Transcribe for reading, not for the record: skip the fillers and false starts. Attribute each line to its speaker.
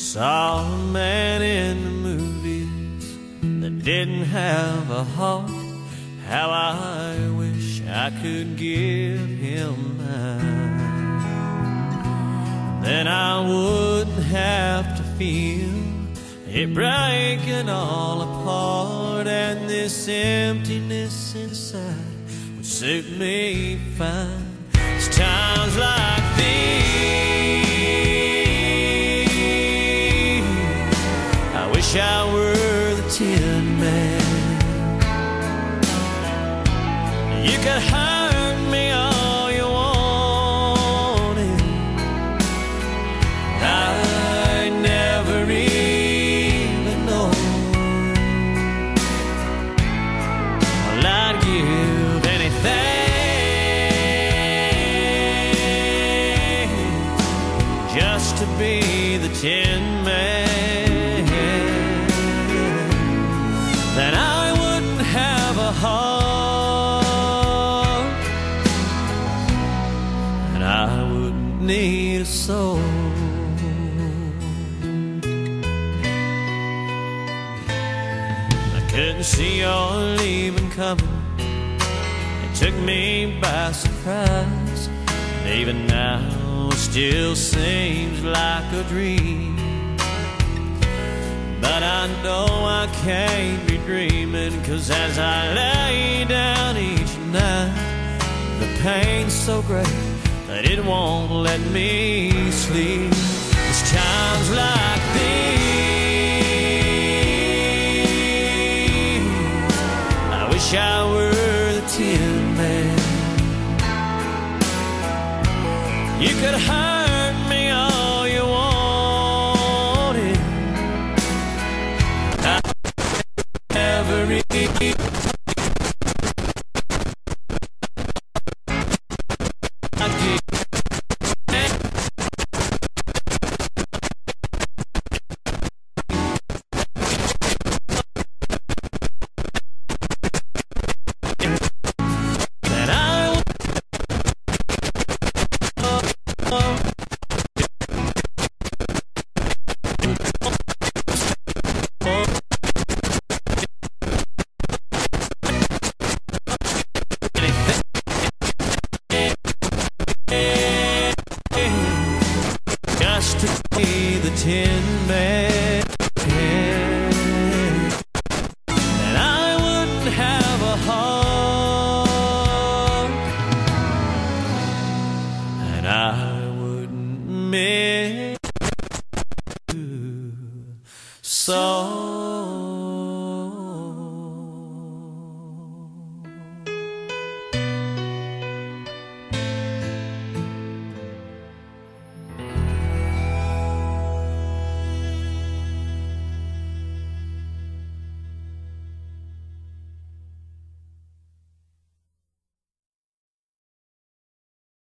Speaker 1: Saw a man in the movies that didn't have a heart. How I wish I could give him mine. Then I wouldn't have to feel it breaking all apart, and this emptiness inside would suit me fine. It's times like these I wish I were the Tin Man. You could hurt me all you wanted, I'd never even know. Well, I'd give anything just to be the Tin Man. Then I wouldn't have a heart, and I wouldn't need a soul. I couldn't see your leaving coming. It took me by surprise, and even now it still seems like a dream. But I know I can't be dreaming, 'cause as I lay down each night, the pain's so great that it won't let me sleep. It's times like these I wish I were the Tin Man. You could hurt me all you wanted, every just to be the Tin Man. And I wouldn't have a heart, and I wouldn't miss you so